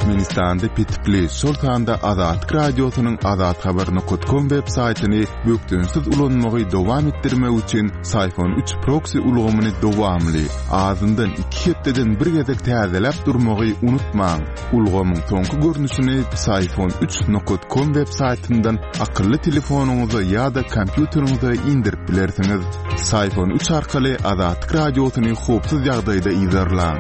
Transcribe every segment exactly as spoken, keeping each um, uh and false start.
Türkmenistan'da Pitpli Sultan'da Azat Radyosu'nun azat haber nokta com web saytını büktünsiz ulanmayı devam ettirmek için Sayfon üç proxy ulgamını devamlı ağzından iki hepteden bir gezek tazelep durmayı unutmayın. Ulgamın sonku görünüşünü Sayfon üç nokta com web saytından akıllı telefonunuza ya da kompüterinize indirip bilersiniz. Sayfon üç arkalı Azat Radyosu'nu hopsuz yağdayda izarlan.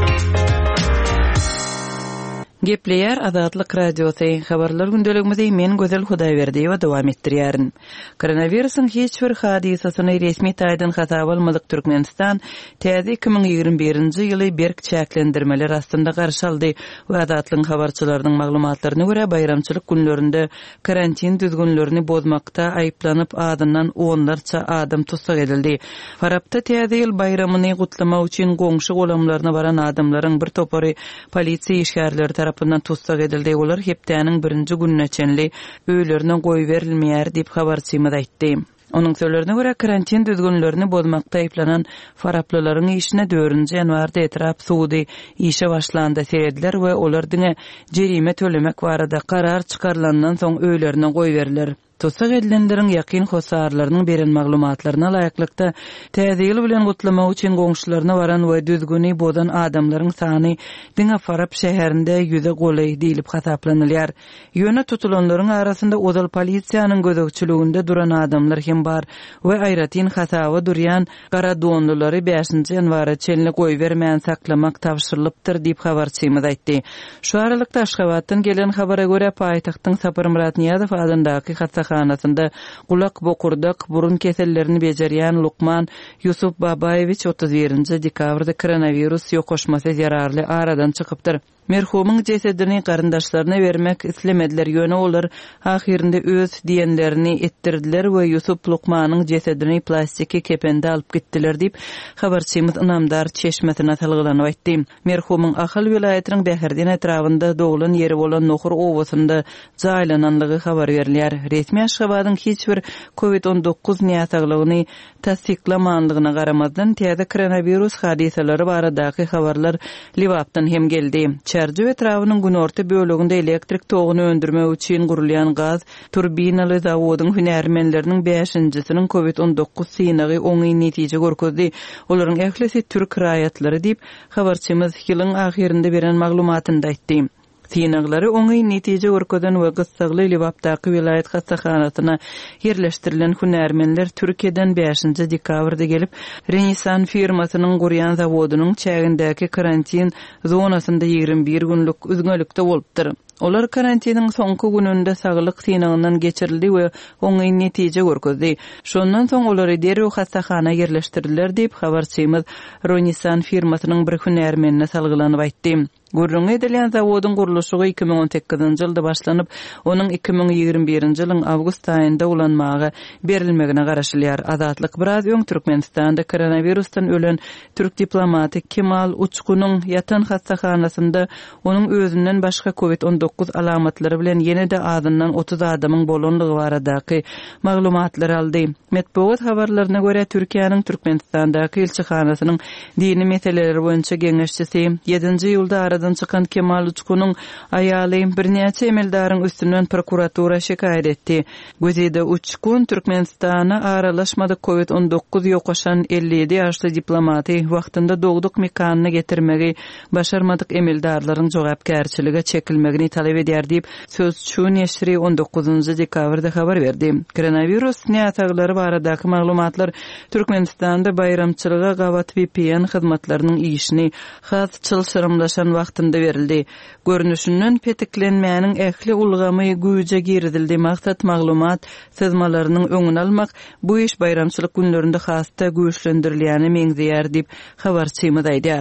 Gepleyer Azatlyk Radiosu habarlar gündeligimizde men gözel Hudaýberdi we dowam etdirýärin. Koronawirusyň hiç bir hadisasyny resmi taýdan hatap almadyk Türkmenistan täze iki bin ýygrimi birinji ýyly berk çäklendirmeler astynda garşy aldy we Azatlyk habarçylarynyň maglumatlaryna görä bayramçylyk günlerinde karantin düzgünlerini bozmakda aýyplanyp adından onlarça adam tutsak edildi. Farapda täze ýyl bayramyny gutlamak üçin goňşy golamlaryna baran adamlaryň bir topary polisiýa işgärleri tarapyndan tutsak edildi. Olar hepdäniň birinji gününe çenli öýlerine goý berilmeýär diýip habarçymyz aýtdy. Onun sözlerine göre karantin düzgünlerini bozmakta aýplanan faraplylaryň işine dördünji ýanwarda etrap suudi işe başlandy seýediler we olar diňe jerime tölemek barada karar çykarlandan soň öýlerine goý beriler. Tutsak edilenlerin yakın hosarlarının beren maglumatlarına laýaklykda täze ýyl bilen gutlamak üçin goňşylaryna baran we düzgüni bozan adamlaryň sany diňe Farap şäherinde ýüze golay diýilip hasaplanylýar. Ýöne tutulanlaryň arasynda ozal polisiýanyň gözegçiliginde duran adamlar hem bar we aýratyn hasaby durýan gara donlulary beşinji ýanwara çenli goý bermän saklamak tapşyrylypdyr diýip habarçymyz aýtdy. Şu aralykda Aşgabatdan gelen habara görä paýtagtyň Sapar Niýazow adyndaky Hanasında kulak bokurdak burun kesellerini becerýän Lukman Yusuf Babaýewich otuz birinji dekabrda koronavirus ýokoşmasy yararly aradan çykypdyr. Merhumyň jesedini garyndaşlaryna bermek islemediler ýöne olar ahirinde öz diýenlerini ettirdiler we Yusuf Lukmanyň jesedini plastik kepende alyp gitdiler diýip habarçymyz Inamdar çeşmetine talgylanyp aýtdy. Merhumyň Ahal vilayatynyň Beherdin etrafynda doglan ýeri bolan Nohur owasynda jaýlananlygy habar berilýär. Resmi Aşgabatyň hiç bir covid on dokuz niýataglygyny tasdiklamanlygyna garamazdan täze koronavirus hadisalary baradaky habarlar Liwapdan hem geldi. Çerji etrawynyň günorta böleginde elektrik togyny öndürmek üçin gurulýan gaz turbinaly zawodyň hünärmenleriniň beşinjisiniň covid on dokuz synagy oňy netije görkezdi. Olaryň ählisi türk raýatlary diýip habarçymyz ýylyň ahirinde beren maglumatynda aýtdy. Synaglary oňy netije görkezden we gyssaly Liwapdaky vilayat hastahanasyna ýerleşdirilen hünärmenler Türkiýeden beşinji dekabrda gelip Renesan firmasynyň gurýan zawodynyň çägindäki karantin zonasynda ýygrimi bir günlük üzgünlükde bolupdyr. Olar karantiniň soňky gününde saglyk synagyndan geçirildi we oňy netije görkezdi. Şondan soň olary derýo hastahana ýerleşdirdiler diýip habarçymyz Renesan firmasynyň bir hünärmenine salgylanyp aýtdy. Gurrun edilen zawodyň gurulşy iki bin on sekizinji ýylda başlanyp, onuň iki bin ýygrimi birinji ýylyň awgust aýynda ulanmagy berilmegine garaşylýar. Azatlyk biraz öň Türkmenistanda koronavirusdan ölen türk diplomaty Kemal Uçkunyň ýatan hastahanasynda onuň özünden başga covid on dokuz alamatlary bilen ýene-de adından otuz adamyň bolanlygy baradaky maglumatlar aldy. Medpuat habarlaryna görä Türkiýanyň Türkmenistandaky elçihanasynyň dini meseleleri boýunça geňeşçisi ýedinji ýylda aradan çykan Kemal Uçkunyň aýaly bir näçe emeldaryň üstünden prokuratura şikaýet etdi. Gözide Uçkun Türkmenistana aralaşmady covid on dokuz ýokaşan elli ýedi ýaşly diplomaty wagtynda dogduk mekanyna getirmegi başarmadyk emeldarlaryň jogapkärçiligi çekilmegini talap edýär diýip Sözçü neşri on dokuzunji dekabrda habar berdi. Koronavirus niýataglary baradaky maglumatlar Türkmenistanda bayramçylyga gawat V P N hyzmatlarynyň işini has çylşyrymlaşan wagtynda berildi. Görnüşinden petiklenmäniň ähli ulgamy güýje girdildi. Maksat maglumat sızmalarynyň öňüni almak, bu iş bayramçylyk günlerinde hasta güýçlendirilýäni meňzeýär diýip habarçymyz aýdýar.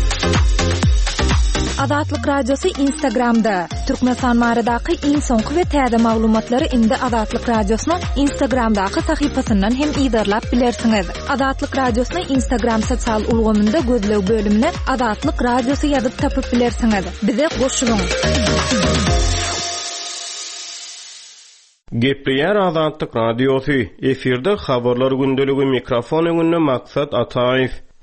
Azatlyk Radiosu Instagramda. Türkmenistan baradaky iň soňky we täze maglumatlary indi Azatlyk Radiosynyň Instagramdaky sahypasyndan hem ýa-da bilersiňiz. Azatlyk Radiosyny Instagram sosial ulgamynda gözlew bölümine Azatlyk Radiosu ýazyp tapyp bilersiňiz. Bize goşulyň. Gepleýär Azatlyk Radiosu efirde habarlar gündeligi mikrofon öňünde maksat Ataýew.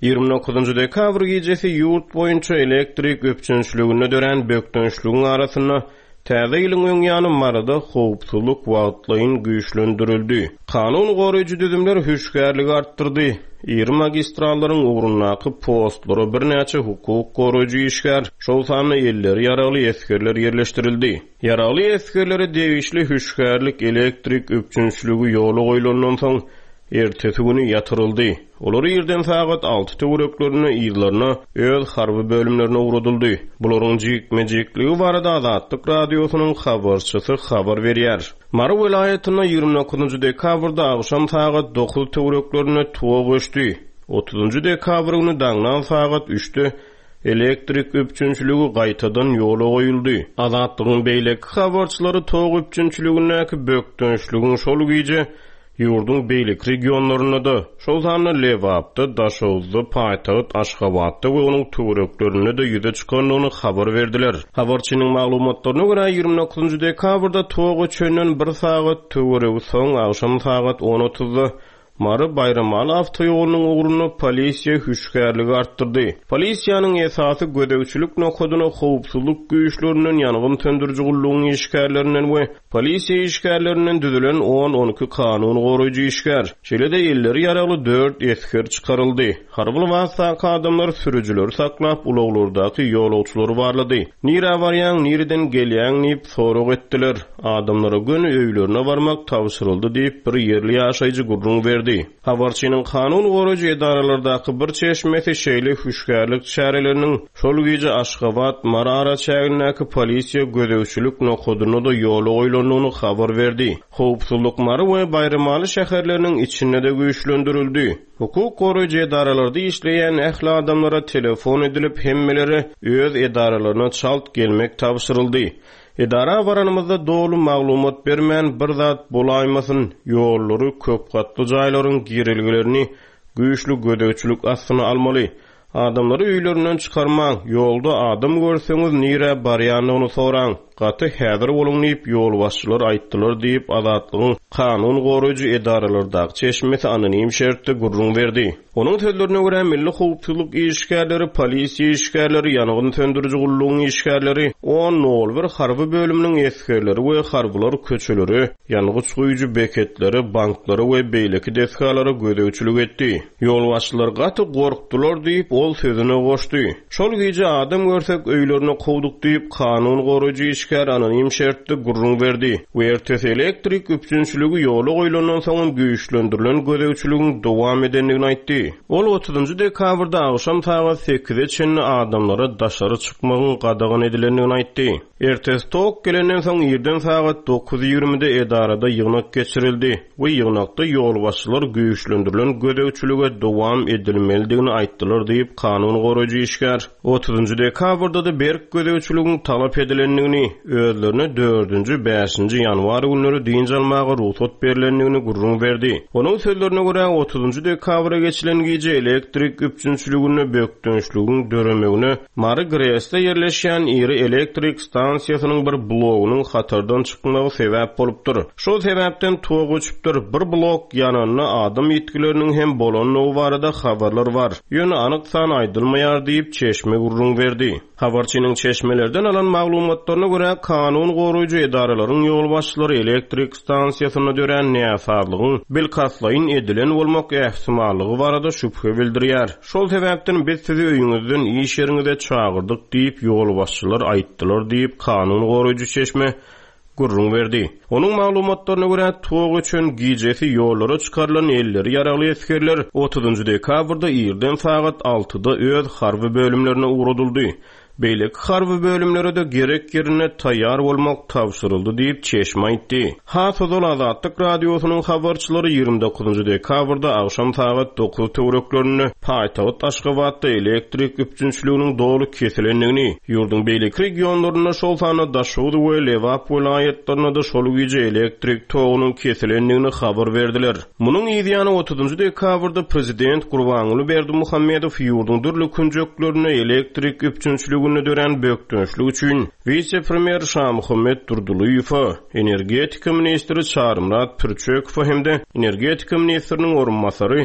ýygrimi dokuzunçy dekabr gecesi ýurt boýunça elektrik öpçünçlügine dören bökdönçlügiň arasynda täze ýylyň öňýany marada howpsuzlyk wagtlaryň güýçlendirildi. Kanun goraýjy düzümler hüşgärligi artdyrdy. Ir magistrallaryň ugrundaky postlary bir näçe hukuk goraýjy işgär, şol sany elleri ýaraly eskerler ýerleşdirildi. Ýaraly eskerlere degişli hüşgärlik elektrik öpçünçlügi ýoly goýulandan soň ertesi günü yatırıldı. Olary ýerden sagat alty töwereklerini ýyllaryna öz harby bölümlerine uğradyldy. Bularyň jigmejekligi barada Azatlyk radiosynyň habarçysy habar berýär. Mara welaýatyna ýygrimi dokuzunçy dekabrda agşam sagat dokuz töwereklerine tuwa goşdy. otuzunçy dekabr günü daňdan sagat üçte elektrik öpçünçlügi gaýtadan ýola goýuldy. Azatlygyň beýleki habarçylary tow öpçünçligindäki bökdönçlügiň şol güýje ýurdun beýlik regionlaryna da, şol sany Lewapda, Daşowda, Paýtagat, Aşgabatda we onuň töwereklerine de ýüze çykanlygyny habar berdiler. Habarçynyň maglumatlaryna görä ýygrimi dokuzunçy dekabrda towa çönen bir sagat töweregi soň agşam sagat on otuzda Mara Bayramaly awtoýolunyň ugruna polisiýa hüşgärligi artdyrdy. Polisiýanyň esasy gödäwçilik nokodyna howpsuzlyk güýçläriniň ýangyn söndürüji gullugyny işgärlerinden we polisiýa işgärlerinden düzülen on on iki kanun goraýjy işgär. Şeýle-de elleri ýaraly dört esker çykaryldy. Harby wagtda adamlar sürüjüler saklap ulaglardaky ýolagçylary barlady. Nire barýan, nireden gelýän diýip sorag etdiler. Adamlara göni öýlerine barmak tawşyryldy diýip bir ýerli ýaşaýjy gurrun berdi. Habarçynyň kanun goraýjy edaralardaky bir çeşmesi şeýle hüşgärlik çäreleriniň şol güýje Aşgabat, Marara çägindäki polisiýa gödäwçilik nokodyna da ýoly goýulanlygyny habar berdi. Howpsuzlyk Mara we Bayramaly şäherleriniň içinde de güýçlendirildi. Hukuk goraýjy edaralarda işleýän ähli adamlara telefon edilip hemmeleri öz edaralaryna çalt gelmek tapşyryldy. Edara baranymyzda dolu maglumat bermän bir zat bolaýmasyn, ýollary, köp gatly jaýlaryň girilgilerini güýçlü gödäwçilik astyna almaly. Adamlary öýlerinden çykarmaň, ýolda adam görseňiz nire barýanyny soraň. Gaty häzir bolun diýip ýol başçylar aýtdylar diýip Azatlygyň kanun goraýjy edaralardaky çeşmesi anonim şertde gurrun berdi. Onuň sözlerine görä milli howpsuzlyk işgärleri, polisiýa işgärleri, ýangyn söndürüji gullugyny işgärleri, on nol bir harby bölüminiň eskerleri we harbylar köçeleri, ýangyn goýujy beketleri, banklary we beýleki desgalary gödäwçilik etdi. Ýol başçylar gaty gorkdylar diýip ol sözüne goşdy. Şol güýje adam görsek öýlerine kowduk diýip kanun goraýjy işgär anonim şertde gurrun berdi. We ertesi elektrik öpçünçlügi ýoly goýulandan soň güýçlendirilen gödäwçiligiň dowam edenligini aýtdy. Ol otuzunçy dekabrda agşam sagat sekizde çenli adamlara daşary çykmagyň gadagan edilenligini aýtdy. Ertesi tok gelenden soň ýerden sagat dokuz ýygrimide edarada ýygnak geçirildi we ýygnakda ýol başçylar güýçlendirilen gödäwçilige dowam edilmelidigini aýtdylar diýip kanun goraýjy işgär. otuzunçy dekabrda da berk gödäwçiligiň talap edilenligini, özlerine dördünçü beşinci ýanwar günleri diňe almagy ruhsat berilenligini gurrun berdi. Onuň sözlerine görä otuzunçy dekabra geçilen gece elektrik öpçünçligini bökdönçlügiň döremegine Mary Gresde ýerleşýän iri elektrik stansiýasynyň bir blogynyň hatardan çykmagy sebäp bolupdyr. Şol sebäpden tuwa goçupdyr. Bir blok ýanyna adam ýetkileriniň hem bolanlygy barada habarlar bar. Ýöne anyk san aýdylmaýar diýip çeşme gurrun berdi. Habarçynyň çeşmelerden alan maglumatlaryna görä kanun goraýjy edaralaryň ýol başçylary elektrik stansiýasyna dören näsalygyň bilkaslaýyn edilen bolmak ähtimallygy barada şüphe bildirýär. Şol sebäpden biz sizi öýüňizden iş ýeriňizde çağırdyk diýip ýol başçylar aýtdylar diýip kanun goraýjy çeşme gurrun berdi. Onuň maglumatlaryna görä tow üçin gijesi ýollara çykarylan elleri ýaraly eskerler otuzunçy dekabrda ýerden sagat altıda öz harby bölümlerine uğradyldy. Beýleki harby bölümlere de gerek ýerine taýýar bolmak tapşyryldy diýip çeşme aýtdy. Hasazol Azatlyk radiosynyň habarçylary ýygrimi dokuzunçy dekabrda agşam sagat dokuz töwereklerini Paýtagat, Aşgabatda elektrik öpçünçliginiň dolu kesilenligini, ýurdun beýleki regionlaryna şol sany Daşowda we Lewap welaýatlaryna da şol güýje elektrik towynyň kesilenligini habar berdiler. Munyň ýygyany otuzunçy dekabrda prezident Gurbanuly Berdimuhammedow ýurdun dürli künjeklerine elektrik öpçünçligi günü dören bökdönçlük üçin vice-premier Şahmuhammed Durdulyeva, energetika ministri Çarmrat Pürçökow hemde energetika ministriniň orunmasary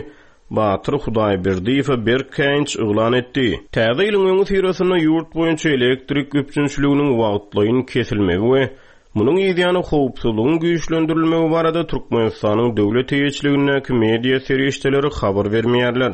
Batyr Hudaýberdiýew bir kenç uglan etdi. Täze ýylyň öňü sirasyna ýurt boýunça elektrik güýçlenşliginiň wagtlaýyn kesilmegi we munyň ýa-da howpsuzlygyň güýçlendirilmegi barada Türkmenistanyň döwlet eýçiligindäki media serişdeleri habar bermeýärler.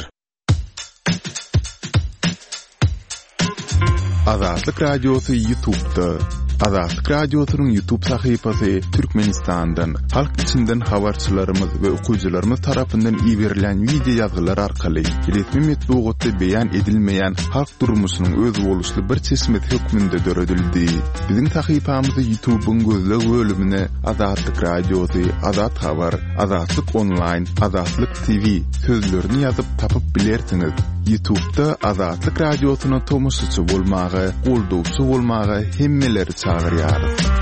Azatlyk Radiosu YouTube'da. Azatlyk Radiosu'nun YouTube sahypasy Türkmenistan'dan, halk içinden habarçylarymyz we okuyjylarymyz tarapyndan ýiberilen video ýazgylar arkaly resmi metbuatda beýan edilmeýän halk durmuşynyň öz boluşly bir çeşmet hökmünde döredildi. Biziň sahypamyzy YouTube'un gözleg bölümine Azatlyk Radiosu, Azat Habar, Azatlyk Online, Azatlyk T V sözlerini ýazyp tapyp bilersiňiz. YouTube'da Azatlyk Radiosu'na tomoşçy bolmagy, goldowçy bolmagy hemmeleri çağırýar.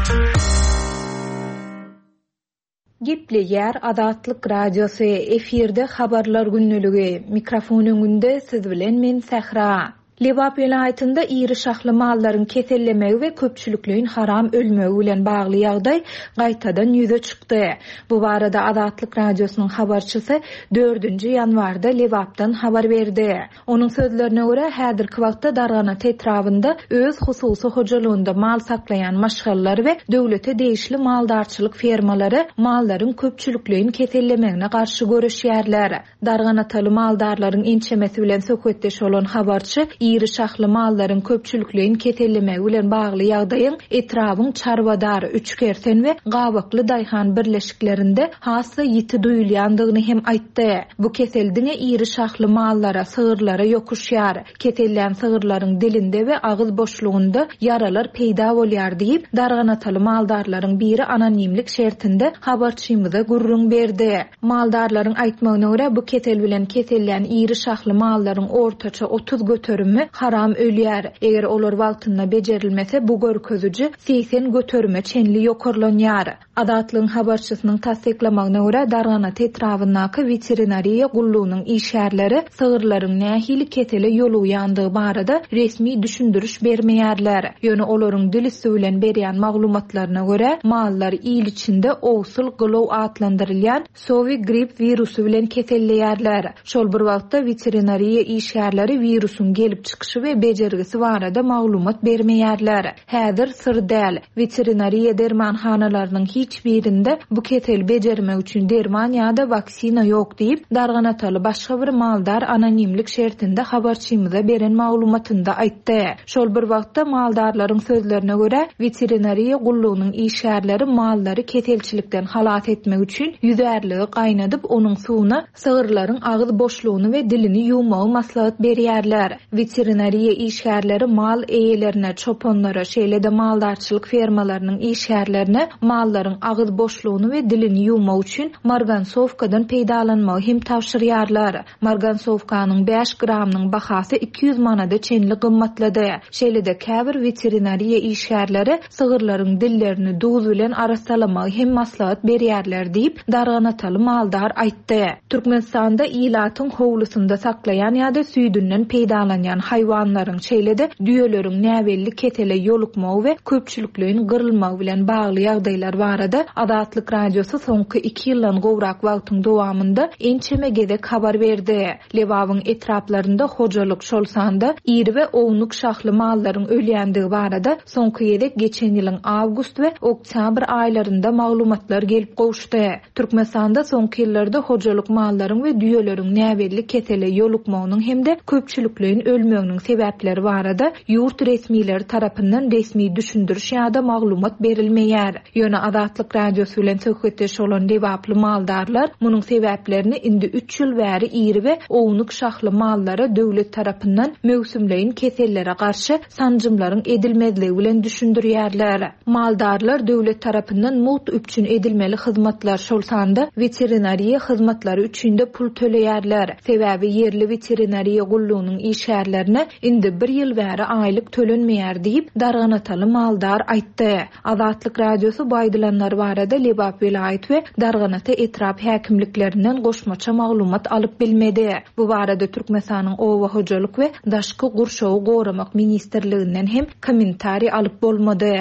Gepleýär Azatlyk Radiosu efirde habarlar günnüligi. Mikrofonun önünde siz bilen men Sahra. Lewap vilayatynda iri şahly mallaryň kesellemegi we köpçüliklüğin haram ölmegi bilen bagly ýagdaý gaýtadan ýüze çykdy. Bu barada Azatlyk Radiosynyň habarçysy dördünji ýanwarda Lewapdan habar berdi. Onuň sözlerine görä häzirki wagtda Dargana tetrawynda öz hususy hojalygynda mal saklayan maşgallar we döwlete değişli maldarçylyk fermalary mallaryň köpçüliklüğin kesellemegine garşy görüşýärler. Dargana taly maldarlaryň ençemesi bilen söhbetdeş bolan habarçy iri şahly mallaryň köpçüliklüğin kesellemegi bilen bagly ýagdaýyň etrawyň çarwadar, üçgersen we gabakly daýhan birleşiklerinde hasy ýiti duýulýandygyny hem aýtdy. Bu keseldiňe iri şahly mallara, sygyrlara ýokuşýar. Kesellen sygyrlaryň dilinde we agyz boşlugynda yaralar peýda bolýar diýip Dargana taly maldarlaryň biri anonimlik şertinde habarçymyza gurrun berdi. Maldarlaryň aýtmagyna görä bu kesel bilen kesellen iri şahly mallaryň ortaça otuz götürüm haram ölýär. Eger olar wagtynda bejerilmese bu görkezüji seksen götürme çenli ýokarlanýar. Adatlyň habarçysynyň tasdiklamagyna görä Dargana tetrawyndaky veterinariýa gullugynyň işgärleri sygyrlaryň nähili ketele ýoluyandygy barada resmi düşündürüş bermeýärler. Ýöne olaryň dil üstü bilen berýän maglumatlaryna görä mallar ýyl içinde owsul glow adlandyrylýan sowy grip wirusy bilen keselleýärler. Şol bir wagtda veterinariýa işgärleri wirusyň gelip çıkışı we bejergisi barada maglumat bermeýärler. Häzir sır däl. Veterinariýa dermanhanalarynyň hiç birinde bu ketel bejermek üçin derman ýa-da vaksina ýok diýip Dargana taly başga bir maldar anonimlik şertinde habarçymyza beren maglumatynda aýtdy. Şol bir wagtda maldarlaryň sözlerine görä veterinariýa gullugynyň işgärleri mallary ketelçilikden halat etmek üçin ýüzärligi gaýnadyp onuň suwuna sygyrlaryň agyz boşlugyny we dilini ýumagy maslahat berýärler. Veterinariýa işgärleri mal eýelerine, çoponlara, şeýle-de maldarçylyk fermalarynyň işgärlerine mallaryň agyz boşlugyny we dilini ýumak üçin margansowkadan peýdalanmagy hem tawşyrýarlar. Margansowkanyň beş gramynyň bahasy iki yüz manada çenli gymmatlady. Şeýle-de käbir veterinariýa işgärleri sygyrlaryň dillerini duz bilen arasalamagy hem maslahat berýärler diýip Dargana taly maldar aýtdy. Türkmenistanda ýylatyň howlusynda saklayan ýa-da süýdünden peýdalanýan hayvanlaryň şeýle-de düýeleriň näwelli ketele ýolukmagy we köpçüliklüğin gyrylmagy bilen bagly ýagdaýlar barada Azatlyk Radiosu soňky iki ýyldan gowrak wagtyň dowamında ençeme gezek habar berdi. Lewawyň etraplarynda hojalyk şol sanda iri we ownuk şahly mallaryň ölýändigi barada soňky ýerek geçen ýylyň awgust we oktyabr aýlarynda maglumatlar gelip gowuşdy. Türkmenistanda soňky ýyllarda hojalyk mallaryň we düýeleriň näwelli ketele ýolukmagynyň hemde köpçüliklüğin ölmeginiň sebäpleri barada ýurt resmileri tarapyndan resmi düşündürüş ýa-da maglumat berilmeýär. Ýöne Azatlyk Radiosu bilen söhbetdeş bolan dewaply maldarlar munyň sebäplerini indi üç ýyl bäri iri we ownuk şahly mallara döwlet tarapyndan mewsümleýin kesellere garşy sanjymlaryň edilmezligi bilen düşündürýärler. Maldarlar döwlet tarapyndan mut üçin edilmeli hyzmatlar şol sanda veterinariýa hyzmatlary üçin de pul töleýärler. Sebäbi ýerli veterinariýa gullugynyň işgärlerine indi bir ýyl bäri aýlyk tölenmeýär diýip Dargana taly maldar aýtdy. Azatlyk Radiosu baýdylanlar barada Lewap vilayat we Darganata etrap häkimliklerinden goşmaça maglumat alyp bilmedi. Bu barada Türkmenistanyň Owa hojalyk we daşky gurşawy goramak ministrliginden hem kommentari alyp bolmady.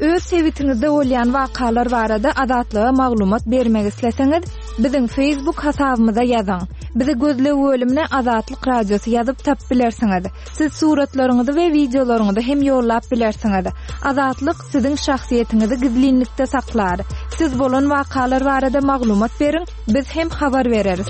öz sewitinizde bolýan wakalar barada adatlyga maglumat bermek isleseňiz, biziň Facebook hasabymyza ýazyň. Bizi gözle bölümine Azatlyk Radiosu ýazyp tap bilersiňiz. Siz suratlaryňyzy we videolaryňyzy hem ýollap bilersiňiz. Azatlyk siziň şahsiýetiniňizi gizlinlikde saklar. Siz bolan wakalar barada maglumat beriň, biz hem habar bereriz.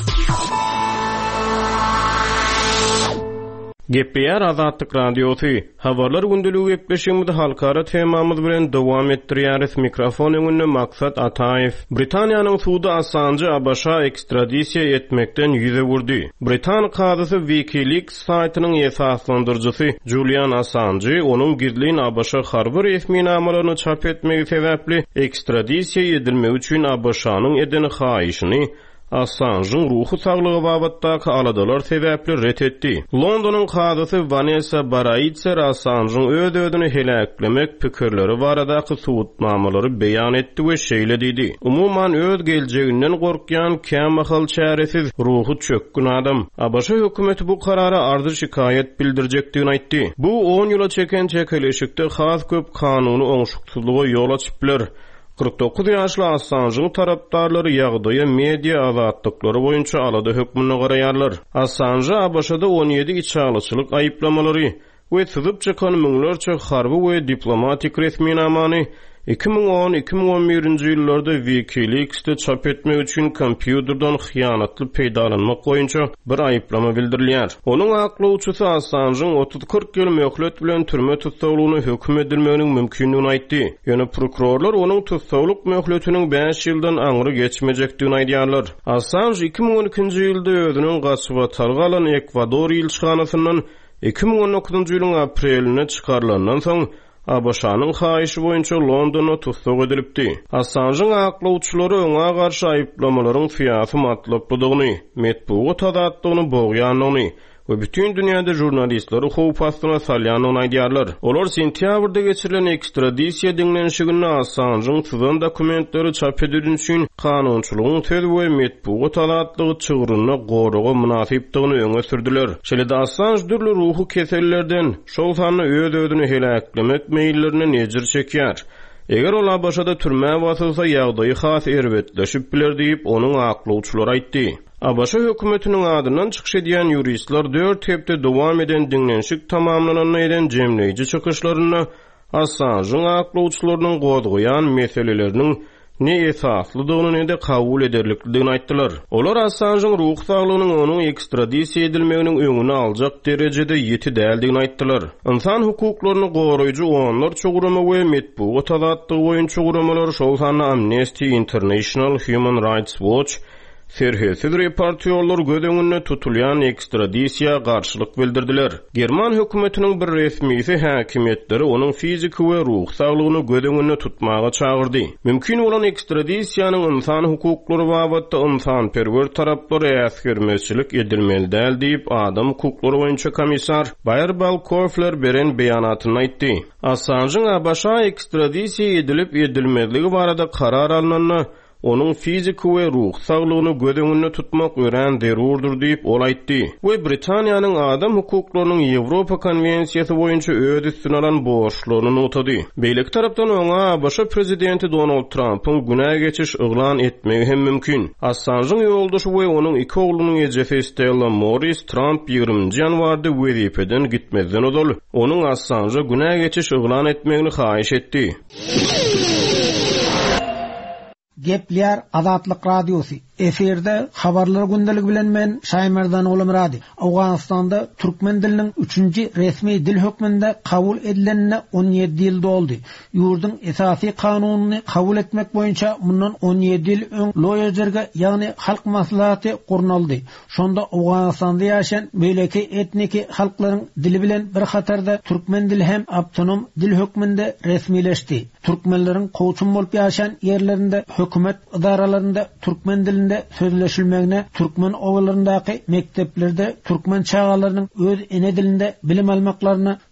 Gepler Azatlyk Radiosu. Habarlar gündülügi gepleşigimizde halkara temamyz bilen dowam etdirýäris. Mikrofon öňünde Maksat Ataýew. Britaniýanyň sudy Assange Abaşa ekstradisiýa etmekden ýüze burdy. Britan kadysy WikiLeaks saýtynyň esaslandyrjysy Julian Assange onuň gizlin Abaşa harby resmi namalaryny çap etmegi sebäpli ekstradisiýa edilmek üçin Abaşanyň edeni haýyşyny Assange'ın ruhu sağlığı babatdaky aladalar sebäpli ret etdi. Londonyň kadysy Vanessa Baraitser Assange'ın öz ödünü helaklemek pikirleri baradaky suwutnamalary beýan etdi we şeýle dedi. Umuman öz geljeginden gorkýan kämahal çäresiz ruhu çökkün adam. Abaşa hökümeti bu karara ardy şikayet bildirjekdigini aýtdy. Bu on ýyla çeken çekeleşikde has köp kanuny oňşuksuzlyga ýol açyplar. kırk dokuz ýaşly Assange'ın tarapdarlary ýagdaýa media azatlyklary boýunça alady hökmüne garaýarlar. Assange Abaşada on ýedi içalyçylyk aýyplamalary we syzyp çykan müňlerçe harby we diplomatik resminamany iki ming on iki ming on birinji ýyllarda WikiLeaks'te çap etmek üçin kompýuterden hyýanatly peýdalanmak boýunça bir aýyplama bildirilýär. Onuň aklawçysy Assange'ın otuz kırk ýyl möhlet bilen türme tutsaglygyny hökm edilmeginiň mümkinligini aýtdy. Ýöne prokurorlar onuň tutsaglyk möhletiniň beş ýyldan aňry geçmejekdigini aýdýarlar. Assange iki ming on ikinji ýylda özüniň gaçyba targalan Ekwador ýylçyganysyndan iki ming on dokuzunji ýylyň apreline çykarlandan soň Abaşanyň haýyşy boýunça Londona tutsag edilipdi. Assange'ın aklawçylary oňa garşy aýyplamalaryň fiýasy matlaplydygyny, metbuat adatlygyny boğýanyny we bütün dünýäde jurnalistleri howp astyna salýanyny aýdýarlar. Olar sentýabrda geçirilen ekstradisiýa diňlenşiginde Assange'ın syzan dokumentleri çap edilýän üçin kanunçylygyň tez we metbuat adatlygy çygyryna goraga münasipdigini öňe sürdiler. Şeýle Assange dürli ruhu kesellerden şol sany öz ödünü helaklemek meýillerini nejir çekýär. Eger ol Abaşada türme basylsa ýagdaýy has erbetleşip biler diýip onuň aklawçylary aýtdy. Abaşa hökümetiniň adyndan çykyş edýän ýuristler dört hepde dowam eden diňlenşik tamamlananyny eden jemleýici çykyşlaryna Assange'ın aklawçylarynyň gozgoýan meseleleriniň ne esaslydygyny ne de kabul ederlikdigini aýtdylar. Olar Assange'ın ruh saglygynyň onuň ekstradisiýa edilmeginiň öňüni aljak derejede ýeti däldigini aýtdylar. Insan hukuklaryny goraýjy oňlar çoguramy we metbuat azatlygy boýunça çoguramalar şol sany Amnesty International, Human Rights Watch Serhesiz reportyorlar gödöňünde tutulýan ekstradisiýa garşylyk bildirdiler. German hökümetiniň bir resmisi häkimetleri onuň fizik we ruh saglygyny gödöňünde tutmaga çagyrdy. Mümkin bolan ekstradisiýanyň insan hukuklary babatda insanperwer taraplary äsgermezçilik edilmeli däl diýip adam hukuklary boýunça komissar Bayer Balkofler beren beýanatyny aýtdy. Assange'ın Abaşa ekstradisiýa edilip edilmezligi barada karar alynanyny onuň fizik we ruh saglygyny gödöňünde tutmak ören derurdur diýip ol aýtdy. We Britaniýanyň adam hukuklarynyň Ýewropa konwensiýasy boýunça öz üstüne alan borçlaryny unutdy. Beýlek tarapdan oňa Abaşa prezidenti Donald Trump'yň günä geçiş yglan etmegi hem mümkin. Assange'ın ýoldaşy we onuň iki oglunyň ejesi Stella Morris Trump ýygrüminji ýanwarda wezipeden gitmezden odul. Onuň Assange günä geçiş yglan etmegini haýyş etdi. Gepler Azatlyk Radiosu. Eferde habarlar gündelik bilen men Şaýmerdan oğlum radi. Awganistanda türkmen diliniň üçünji resmi dil hökmünde kabul edilenine on ýedi ýyl doldy. Ýurdun esasy kanunyny kabul etmek boýunça mundan on ýedi ýyl öň loýajerge, ýagny halk maslahaty gurnaldy. Şonda Awganistanda ýaşaýan beýleki etniki halklaryň dili bilen bir hatarda türkmen dili hem aptonom dil hökmünde resmileşdi. Türkmenleriň koçum bolup ýaşaýan ýerlerinde hökümet idaralarynda türkmen dilinde sözleşilmegine, türkmen owalaryndaky mekteplerde türkmen çağalarynyň öz ene dilinde bilim almaklaryna,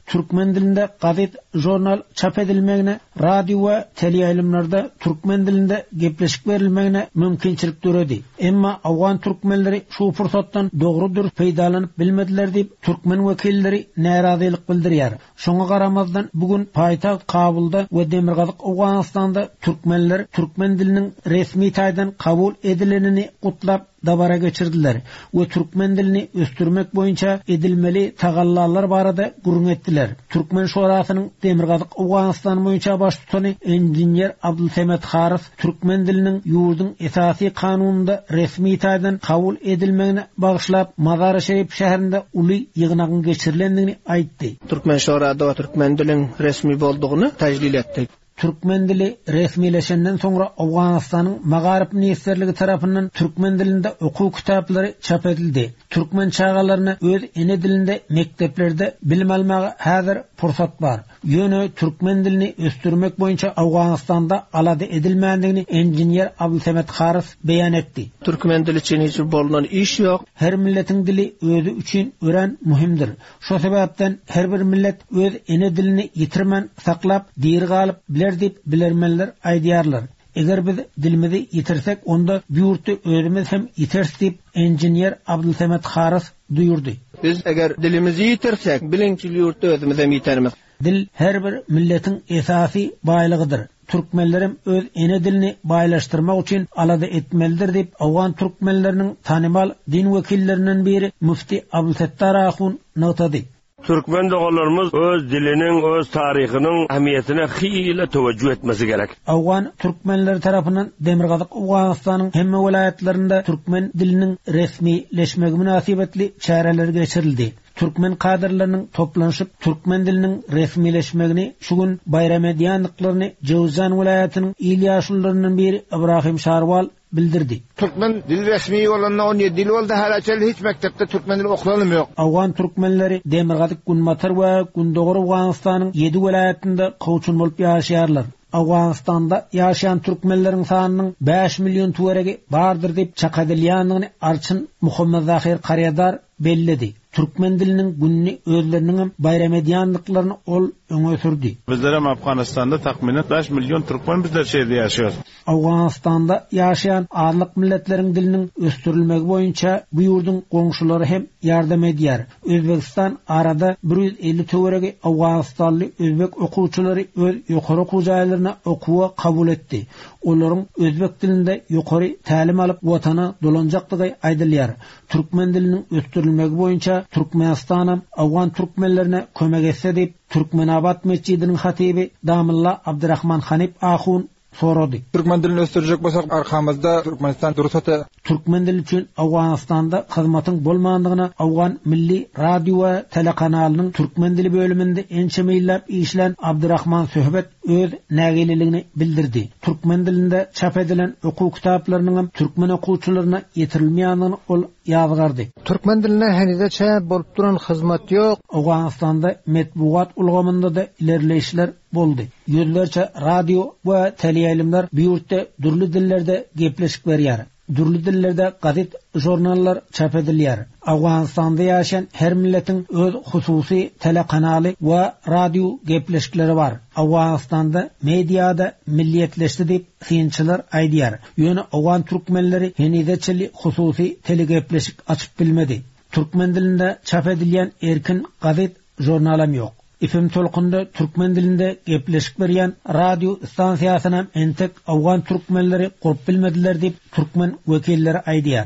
türkmen dilinde gazet, jurnal çap edilmegine, radio we teleyaylimlarda türkmen dilinde gepleşik berilmegine mümkinçilik döredi. Emma awgan türkmenleri şu fursatdan dogrudur peýdalanyp bilmediler diýip türkmen wekilleri närazylyk bildirýär. Şoňa garamazdan bugün paýtagt Kabulda we Demirgazyk Awganistanda türkmenler türkmen diliniň resmi taýdan kabul edilenini gutlap dabara geçirdiler we türkmen dilini östürmek boýunça edilmeli tagallalar barada gurrun etdiler. Türkmen şurasynyň Demirgazyk Awganistan boýunça baş tutany enjinier Abdulsamet Haris türkmen diliniň ýurdun esasy kanununda resmi taýdan kabul edilmegine bagyşlap Mazar Şerif şäherinde uly ýygnagyň geçirilendigini aýtdy. Türkmen şurada we türkmen diliniň resmi boldugyny tajdil etdi. Türkmen dili resmileşenden sonra Awganistanyň Magarip Ministerligi tarapyndan türkmen dilinde okuw kitaplary çap edildi. Türkmen çağalaryna öz ene dilinde mekteplerde bilim almagy häzir fursat bar. Ýöne türkmen dilini östürmek boýunça Awganistanda alady edilmändigini enjinier Abdulsamet Haris beýan etdi. Türkmen dili üçin hiç bolunan iş ýok. Her milletiň dili özü üçin ören muhimdir. Şo sebäpden her bir millet öz ene dilini ýitirmän saklap, diýir galyp biler diýip bilermenler aýdýarlar. Eger biz dilimizi ýitirsek, onda bu ýurtdy özümiz hem ýiters diýip enjinier Abdulsamet Haris duýurdy. Biz eger dilimizi ýitirsek, bilinçli ýurtdy özümiz hem ýitermiz. Dil her bir milletiň esasy baýlygydyr. Türkmenlerim öz ene dilini baýlaşdyrmak üçin alady etmelidir diýip awgan türkmenleriniň tanymal din wekillerinden biri Mufti Abdulsattar Ahun notady. Türkmen dogalarımız öz dilinin, öz tarihinin ahmiyetine hile teveccüh etmesi gerek. Awgan türkmenler tarapyndan Demirgazyk Awganistanyň hemme welaýatlarynda türkmen diliniň resmileşmegi münasibetli çäreler geçirildi. Türkmen kadrlarynyň toplanşyp türkmen diliniň resmileşmegini şugun bayram edýänliklaryny Jowzan welaýatynyň ilýaşullarynyň biri Ibrahim Şarwal bildirdi. Türkmen dil resmi bolanna on ýedi dil boldy, halaçel hiç mektepde türkmen dili okulanmy ýok. Awgan türkmenleri Demirgazyk, Gunmatar we Gundogor Awganistanyň ýedi welaýatynda kowçun bolup ýaşaýarlar. Awganistanda ýaşaýan türkmenleriň sanynyň beş million töweregi bardyr diýip çakadylýanlygyny Arçyn Muhammed Zahir Qaryadar belledi. Türkmen dilinin günni özlerinin bayram edýänliklaryny ol öňe sürdi. Bizler hem Afganistanda takminen beş milyon Türkmen bizler şeýerde ýaşaýar. Awganistanda ýaşaýan arlyk milletleriň diliniň östürilmegi boýunça bu ýurdun goňşulary hem ýardam edýär. Özbekistan arada bir yüz elli töweregi Awganistanly özbek okuwçylary öz ýokary okuw jaýlaryna okuwa kabul etdi. Olaryň özbek dilinde ýokary tälim alyp watana dolanjakdygy aýdylýar. Türkmen diliniň östürilmegi boýunça Türkmenistan awgan türkmenlerine kömek etse diýip Türkmenabad mescidiniň hatibi Damylla Abdurrahman Hanip Ahun sorady. Türkmen dilini östürjek bolsak arkamızda Türkmenistan dursaty. Türkmen dili üçin Awganistanda hyzmatyň bolmandygyna Awgan Milli Radio we Telekanalynyň Türkmen dili bölüminde ençe meýillap işlen Abdurrahman Söhbet öz nägililigini bildirdi. Türkmen dilinde çap edilen okuw kitaplarynyň türkmen okuwçylaryna ýetirilmeýändigini ol ýazgardy. Türkmen diline henüze çap bolup duran hyzmat ýok. Awganistanda metbuat ulgamynda da ilerleýişler boldy. Ýüzlerçe radio we teleýaýlymlar bu ýurtda durly dillerde gepleşik berýär. Durly dillerde gazet, jurnallar çap edilýär. Awganistanda ýaşaýan her milletiň öz hususy telekanaly we radio gepleşikleri bar. Awganistanda mediada milliýetleşdi diýip synçylar aýdýar. Ýöne awgan türkmenleri henizeçeli hususy telegepleşik açyp bilmedi. Türkmen dilinde çap edilýän erkin gazet, jurnalam ýok. Ifim tolkunda türkmen dilinde gepleşik berýän radio stansiýasyna entek awgan türkmenleri gurp bilmediler diýip türkmen wekilleri aýdýar.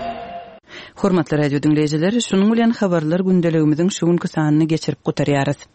Hormatly radio dinleýijiler, şunuň bilen habarlar gündeligimiziň şugunky sanyny geçirip gutarýarys.